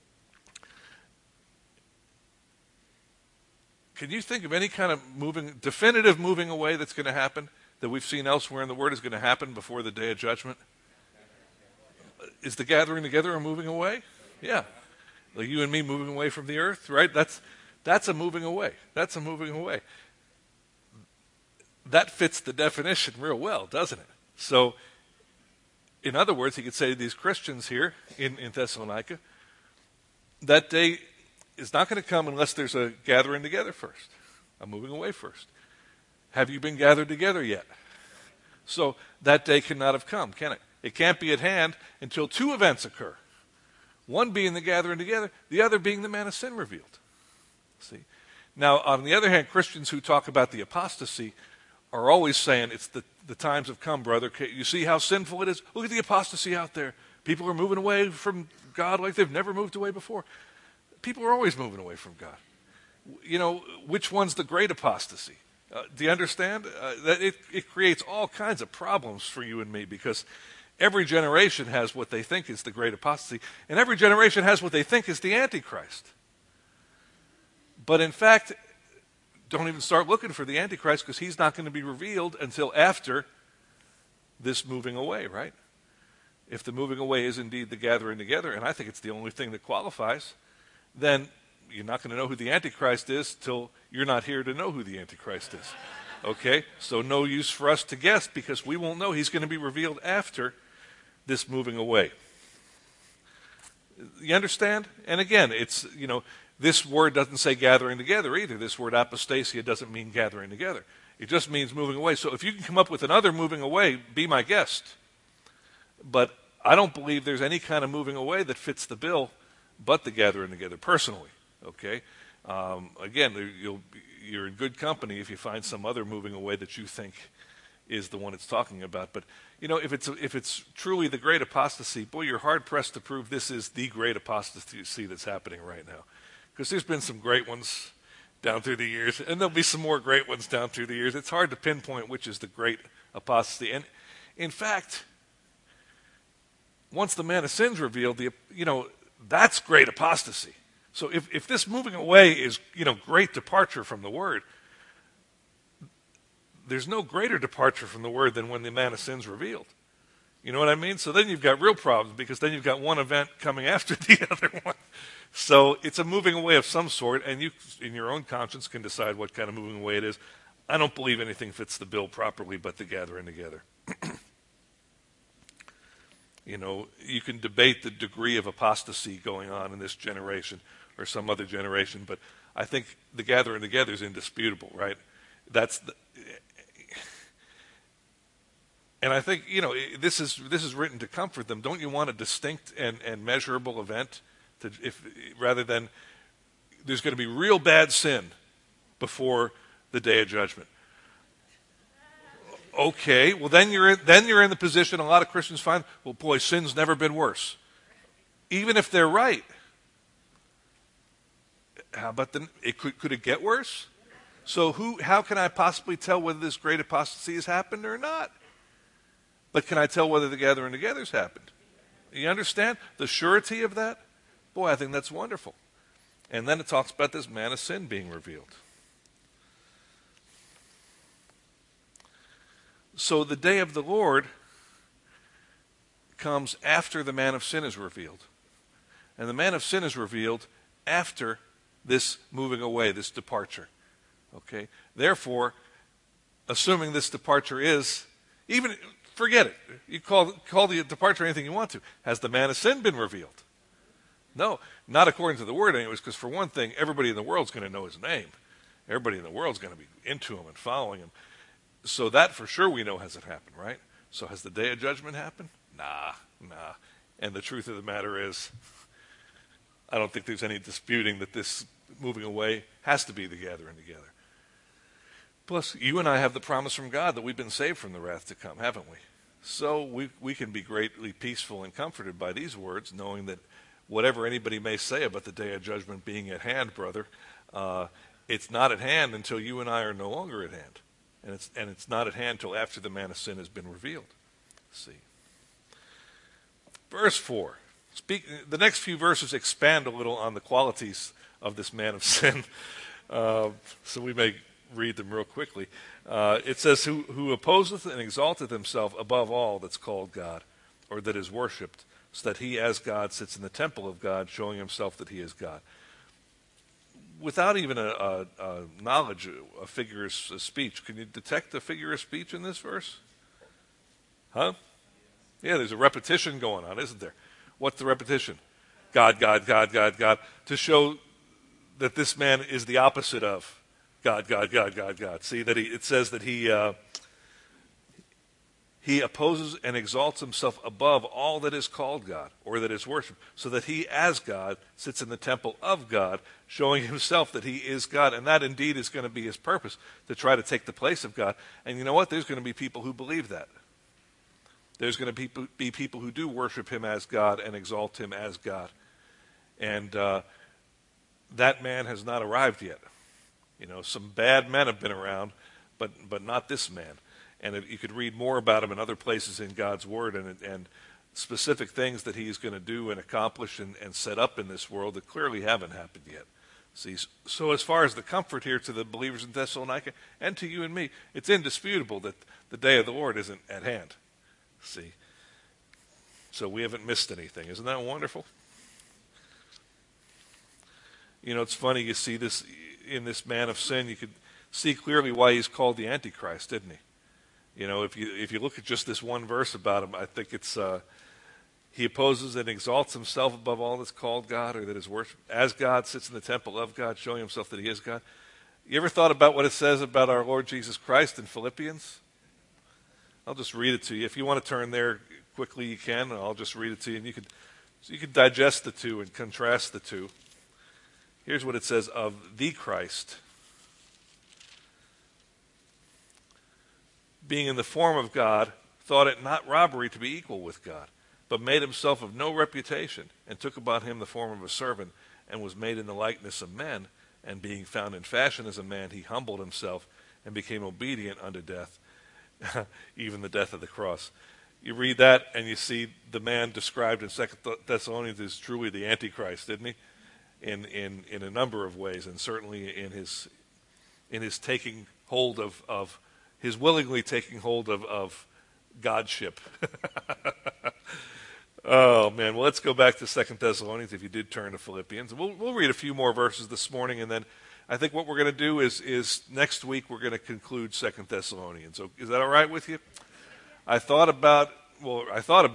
Can you think of any kind of definitive moving away that's going to happen that we've seen elsewhere in the Word is going to happen before the day of judgment? Is the gathering together a moving away? Yeah. Like you and me moving away from the earth, right? That's a moving away. That's a moving away. That fits the definition real well, doesn't it? So, in other words, he could say to these Christians here in Thessalonica, that day is not going to come unless there's a gathering together first, a moving away first. Have you been gathered together yet? So that day cannot have come, can it? It can't be at hand until two events occur. One being the gathering together, the other being the man of sin revealed. See? Now, on the other hand, Christians who talk about the apostasy are always saying it's the times have come, brother. You see how sinful it is? Look at the apostasy out there. People are moving away from God like they've never moved away before. People are always moving away from God. Which one's the great apostasy? Do you understand? That it creates all kinds of problems for you and me because every generation has what they think is the great apostasy, and every generation has what they think is the Antichrist. But in fact, don't even start looking for the Antichrist because he's not going to be revealed until after this moving away, right? If the moving away is indeed the gathering together, and I think it's the only thing that qualifies, then you're not going to know who the Antichrist is till you're not here to know who the Antichrist is. Okay? So no use for us to guess because we won't know. He's going to be revealed after this moving away. You understand? And again, it's, this word doesn't say gathering together either. This word apostasia doesn't mean gathering together. It just means moving away. So if you can come up with another moving away, be my guest. But I don't believe there's any kind of moving away that fits the bill but the gathering together, personally. Okay? Again, you're in good company if you find some other moving away that you think is the one it's talking about. But, if it's truly the great apostasy, boy, you're hard-pressed to prove this is the great apostasy that's happening right now. Because there's been some great ones down through the years, and there'll be some more great ones down through the years. It's hard to pinpoint which is the great apostasy. And, in fact, once the man of sin's revealed, that's great apostasy. So if this moving away is, great departure from the Word, there's no greater departure from the Word than when the man of sin's revealed. You know what I mean? So then you've got real problems because then you've got one event coming after the other one. So it's a moving away of some sort, and you, in your own conscience, can decide what kind of moving away it is. I don't believe anything fits the bill properly but the gathering together. You can debate the degree of apostasy going on in this generation or some other generation, but I think the gathering together is indisputable, right? And I think, this is written to comfort them. Don't you want a distinct and measurable event rather than there's going to be real bad sin before the day of judgment? Okay, well then you're in the position a lot of Christians find, well, boy, sin's never been worse. Even if they're right. How about could it get worse? So how can I possibly tell whether this great apostasy has happened or not? But can I tell whether the gathering together has happened? You understand the surety of that? Boy, I think that's wonderful. And then it talks about this man of sin being revealed. So the day of the Lord comes after the man of sin is revealed. And the man of sin is revealed after this moving away, this departure. Okay? Therefore, assuming this departure is, even, forget it. You call the departure anything you want to. Has the man of sin been revealed? No, not according to the word anyways, because for one thing, everybody in the world's going to know his name. Everybody in the world's going to be into him and following him. So that for sure we know hasn't happened, right? So has the day of judgment happened? Nah. And the truth of the matter is, I don't think there's any disputing that this moving away has to be the gathering together. Plus, you and I have the promise from God that we've been saved from the wrath to come, haven't we? So we can be greatly peaceful and comforted by these words, knowing that whatever anybody may say about the day of judgment being at hand, brother, it's not at hand until you and I are no longer at hand. And it's not at hand until after the man of sin has been revealed. Let's see. Verse 4. The next few verses expand a little on the qualities of this man of sin. So we may read them real quickly. It says, who opposeth and exalteth himself above all that's called God, or that is worshipped, so that he as God sits in the temple of God, showing himself that he is God. Without even a knowledge of figure of speech, can you detect a figure of speech in this verse? Huh? Yeah, there's a repetition going on, isn't there? What's the repetition? God, God, God, God, God. To show that this man is the opposite of God, God, God, God, God. See, that it says that he opposes and exalts himself above all that is called God, or that is worshipped, so that he as God sits in the temple of God, showing himself that he is God. And that indeed is going to be his purpose, to try to take the place of God. And you know what? There's going to be people who believe that. There's going to be people who do worship him as God and exalt him as God. And that man has not arrived yet. Some bad men have been around, but not this man. And you could read more about him in other places in God's Word and specific things that he's going to do and accomplish and set up in this world that clearly haven't happened yet. See, so as far as the comfort here to the believers in Thessalonica and to you and me, it's indisputable that the day of the Lord isn't at hand. See, so we haven't missed anything. Isn't that wonderful? It's funny, you see this in this man of sin, you could see clearly why he's called the Antichrist, didn't he? If you look at just this one verse about him, I think it's he opposes and exalts himself above all that's called God, or that is worshipped as God, sits in the temple of God, showing himself that he is God. You ever thought about what it says about our Lord Jesus Christ in Philippians? I'll just read it to you. If you want to turn there quickly, you can. I'll just read it to you, and you can digest the two and contrast the two. Here's what it says of the Christ. Being in the form of God, thought it not robbery to be equal with God, but made himself of no reputation, and took upon him the form of a servant, and was made in the likeness of men. And being found in fashion as a man, he humbled himself, and became obedient unto death, even the death of the cross. You read that, and you see the man described in 2 Thessalonians as truly the Antichrist, didn't he? In a number of ways, and certainly in his taking hold of his willingly taking hold of Godship. Oh man, well, let's go back to 2 Thessalonians if you did turn to Philippians. We'll read a few more verses this morning, and then I think what we're going to do is next week we're going to conclude 2 Thessalonians. So is that all right with you? I thought about we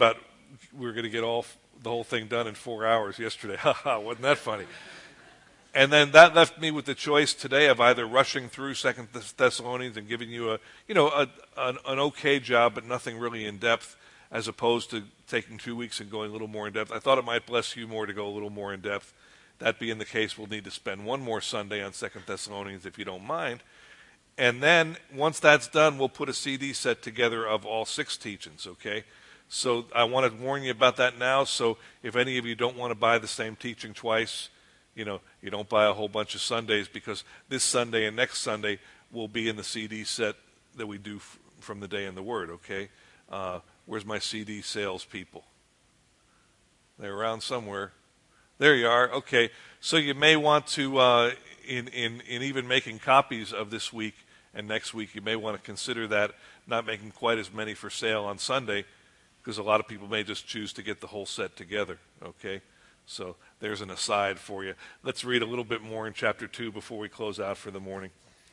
were going to get the whole thing done in 4 hours yesterday. Wasn't that funny? And then that left me with the choice today of either rushing through Second Thessalonians and giving you an okay job, but nothing really in depth, as opposed to taking 2 weeks and going a little more in depth. I thought it might bless you more to go a little more in depth. That being the case, we'll need to spend one more Sunday on Second Thessalonians, if you don't mind. And then once that's done, we'll put a CD set together of all 6 teachings, okay? So I want to warn you about that now. So if any of you don't want to buy the same teaching twice, you don't buy a whole bunch of Sundays, because this Sunday and next Sunday will be in the CD set that we do from the Day in the Word, okay? Where's my CD sales people? They're around somewhere. There you are. Okay. So you may want to, in even making copies of this week and next week, you may want to consider that, not making quite as many for sale on Sunday, because a lot of people may just choose to get the whole set together, okay? So there's an aside for you. Let's read a little bit more in chapter 2 before we close out for the morning.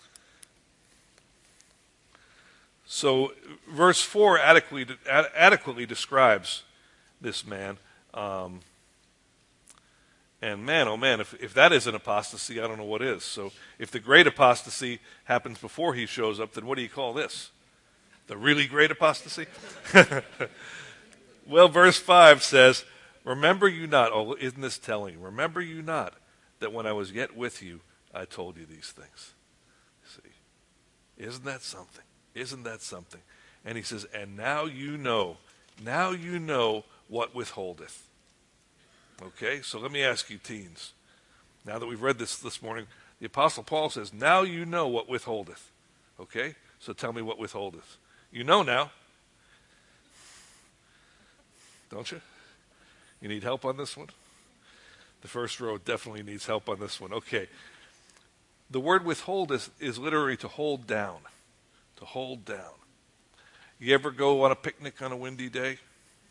So verse 4 adequately describes this man. And man, oh man, if that isn't apostasy, I don't know what is. So if the great apostasy happens before he shows up, then what do you call this? The really great apostasy? Well, verse 5 says, remember you not, oh, isn't this telling? Remember you not that when I was yet with you, I told you these things. See, isn't that something? Isn't that something? And he says, and now you know what withholdeth. Okay, so let me ask you teens. Now that we've read this morning, the Apostle Paul says, now you know what withholdeth. Okay, so tell me what withholdeth. You know now. Don't you? You need help on this one? The first row definitely needs help on this one. Okay. The word withholdeth is literally to hold down. To hold down. You ever go on a picnic on a windy day?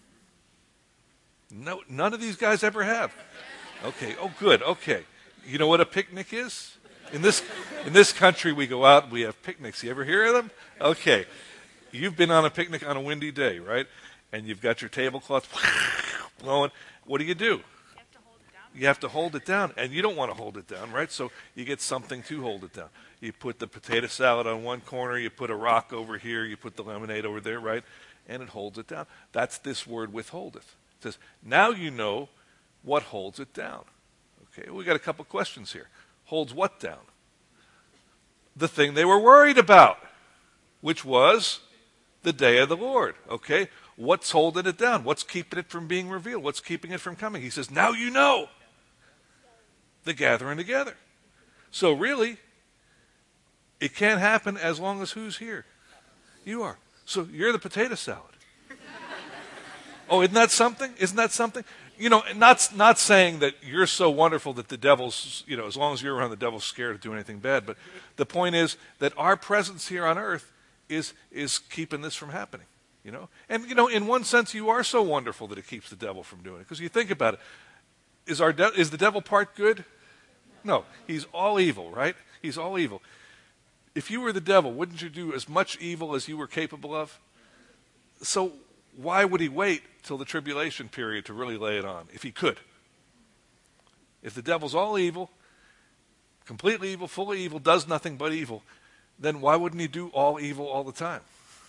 No, none of these guys ever have. Okay, oh good, okay. You know what a picnic is? In this country we go out and we have picnics. You ever hear of them? Okay. You've been on a picnic on a windy day, right? And you've got your tablecloth blowing. What do? You have to hold it down. You have to hold it down, and you don't want to hold it down, right? So you get something to hold it down. You put the potato salad on one corner, you put a rock over here, you put the lemonade over there, right? And it holds it down. That's this word withholdeth. It says, now you know what holds it down. Okay, we got a couple questions here. Holds what down? The thing they were worried about, which was the day of the Lord. Okay, what's holding it down? What's keeping it from being revealed? What's keeping it from coming? He says, now you know. The gathering together. So really, it can't happen as long as who's here? You are. So you're the potato salad. Oh, isn't that something? Isn't that something? You know, not saying that you're so wonderful that the devil's, as long as you're around, the devil's scared to do anything bad. But the point is that our presence here on earth is keeping this from happening. And in one sense, you are so wonderful that it keeps the devil from doing it. Because you think about it, is the devil part good? No, he's all evil, right? He's all evil. If you were the devil, wouldn't you do as much evil as you were capable of? So why would he wait till the tribulation period to really lay it on, if he could? If the devil's all evil, completely evil, fully evil, does nothing but evil, then why wouldn't he do all evil all the time?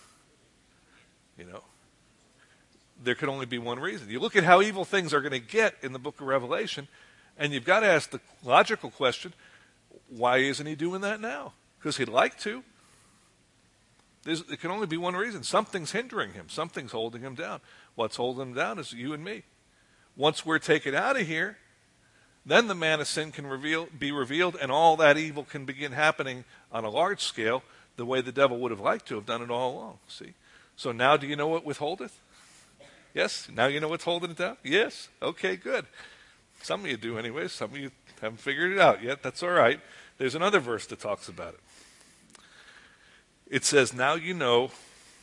There could only be one reason. You look at how evil things are going to get in the book of Revelation, and you've got to ask the logical question, why isn't he doing that now? Because he'd like to. There can only be one reason. Something's hindering him. Something's holding him down. What's holding him down is you and me. Once we're taken out of here, then the man of sin can be revealed, and all that evil can begin happening on a large scale the way the devil would have liked to have done it all along. See? So now do you know what withholdeth? Yes? Now you know what's holding it down? Yes? Okay, good. Some of you do anyway. Some of you haven't figured it out yet. That's all right. There's another verse that talks about it. It says, now you know,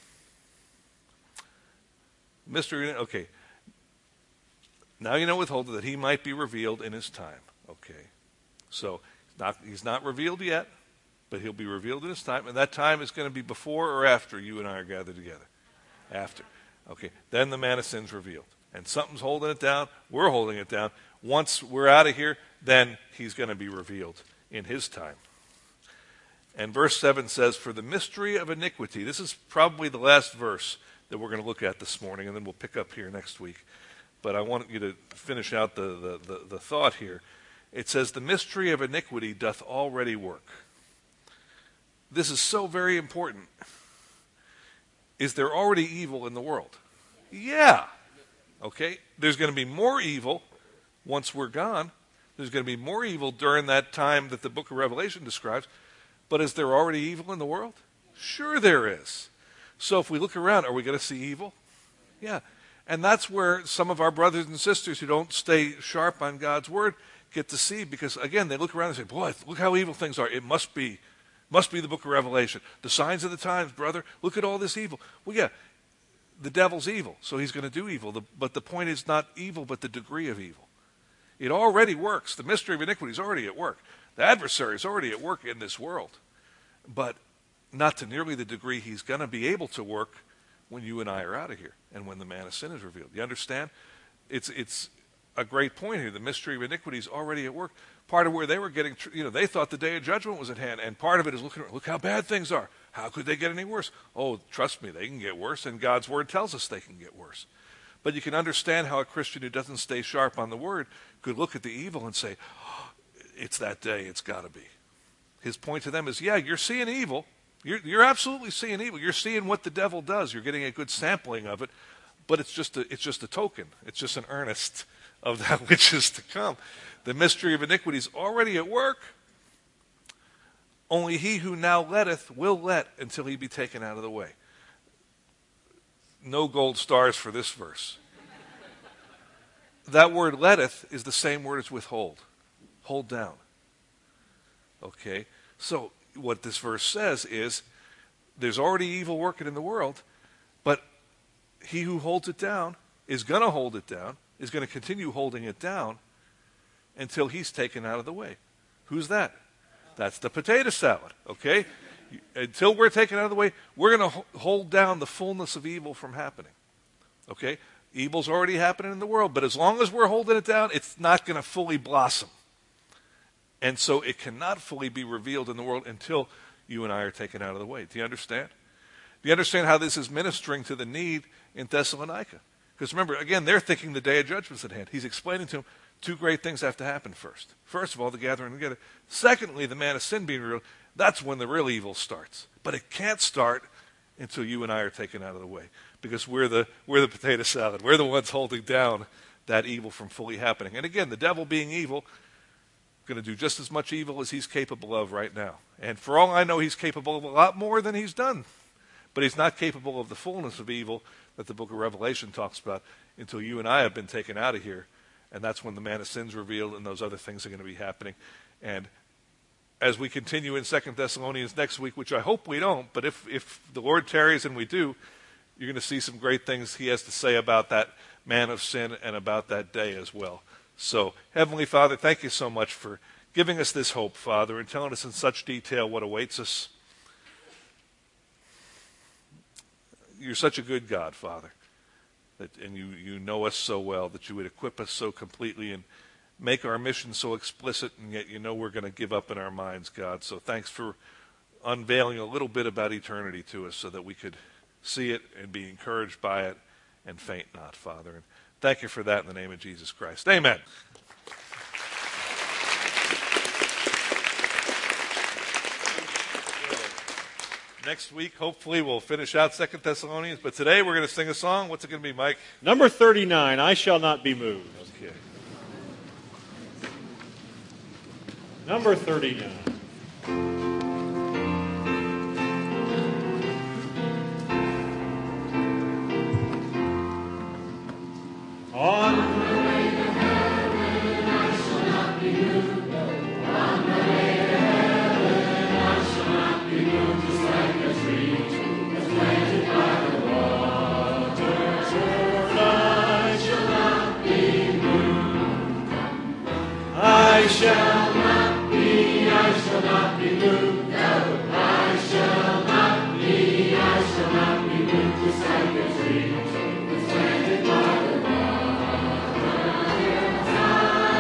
now you know withholdeth that he might be revealed in his time. Okay. So he's not revealed yet, but he'll be revealed in his time. And that time is going to be before or after you and I are gathered together? After. Okay. Then the man of sin's revealed. And something's holding it down. We're holding it down. Once we're out of here, then he's going to be revealed in his time. And verse 7 says, for the mystery of iniquity. This is probably the last verse that we're going to look at this morning, and then we'll pick up here next week. But I want you to finish out the thought here. It says, the mystery of iniquity doth already work. This is so very important. Is there already evil in the world? Yeah. Okay? There's going to be more evil once we're gone. There's going to be more evil during that time that the book of Revelation describes. But is there already evil in the world? Sure there is. So if we look around, are we going to see evil? Yeah. And that's where some of our brothers and sisters who don't stay sharp on God's word get to see, because again, they look around and say, boy, look how evil things are. It must be the book of Revelation. The signs of the times, brother. Look at all this evil. Well, yeah, the devil's evil, so he's going to do evil. But the point is not evil, but the degree of evil. It already works. The mystery of iniquity is already at work. The adversary is already at work in this world, but not to nearly the degree he's going to be able to work when you and I are out of here and when the man of sin is revealed. You understand? It's a great point here. The mystery of iniquity is already at work. Part of where they were getting, they thought the day of judgment was at hand, and part of it is look how bad things are. How could they get any worse? Oh, trust me, they can get worse, and God's word tells us they can get worse. But you can understand how a Christian who doesn't stay sharp on the word could look at the evil and say, oh, it's that day, it's got to be. His point to them is, yeah, you're seeing evil. You're absolutely seeing evil. You're seeing what the devil does. You're getting a good sampling of it, but it's just a token. It's just an earnest of that which is to come. The mystery of iniquity is already at work. Only he who now letteth will let until he be taken out of the way. No gold stars for this verse. That word letteth is the same word as withhold. Hold down. Okay? So what this verse says is there's already evil working in the world, but he who holds it down is going to hold it down, is going to continue holding it down until he's taken out of the way. Who's that? That's the potato salad, okay? Until we're taken out of the way, we're going to hold down the fullness of evil from happening, okay? Evil's already happening in the world, but as long as we're holding it down, it's not going to fully blossom. And so it cannot fully be revealed in the world until you and I are taken out of the way. Do you understand? Do you understand how this is ministering to the need in Thessalonica? Because remember, again, they're thinking the day of judgment's at hand. He's explaining to them two great things have to happen first. First of all, the gathering together. Secondly, the man of sin being revealed. That's when the real evil starts. But it can't start until you and I are taken out of the way. Because we're the potato salad. We're the ones holding down that evil from fully happening. And again, the devil being evil, going to do just as much evil as he's capable of right now. And for all I know, he's capable of a lot more than he's done. But he's not capable of the fullness of evil that the book of Revelation talks about until you and I have been taken out of here. And that's when the man of sin's revealed and those other things are going to be happening. And as we continue in 2 Thessalonians next week, which I hope we don't, but if the Lord tarries and we do, you're going to see some great things he has to say about that man of sin and about that day as well. So, Heavenly Father, thank you so much for giving us this hope, Father, and telling us in such detail what awaits us. You're such a good God, Father, and you know us so well that you would equip us so completely and make our mission so explicit, and yet you know we're going to give up in our minds, God. So thanks for unveiling a little bit about eternity to us so that we could see it and be encouraged by it and faint not, Father. And thank you for that in the name of Jesus Christ. Amen. Next week, hopefully, we'll finish out 2 Thessalonians. But today, we're going to sing a song. What's it going to be, Mike? Number 39, I Shall Not Be Moved. Okay. Number 39. On the way to heaven, I shall not be moved. On the way to heaven, I shall not be moved. Just like a tree that's planted by the waters, Lord, I shall not be moved. I shall not be moved. No, I shall not be moved. Just like a tree that's planted by the waters.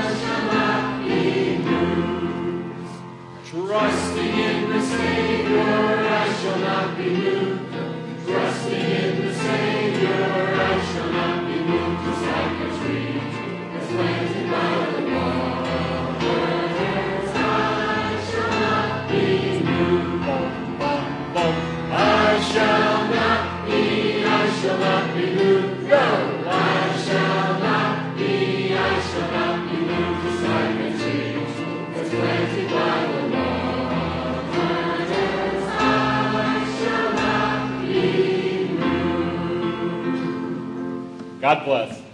God bless.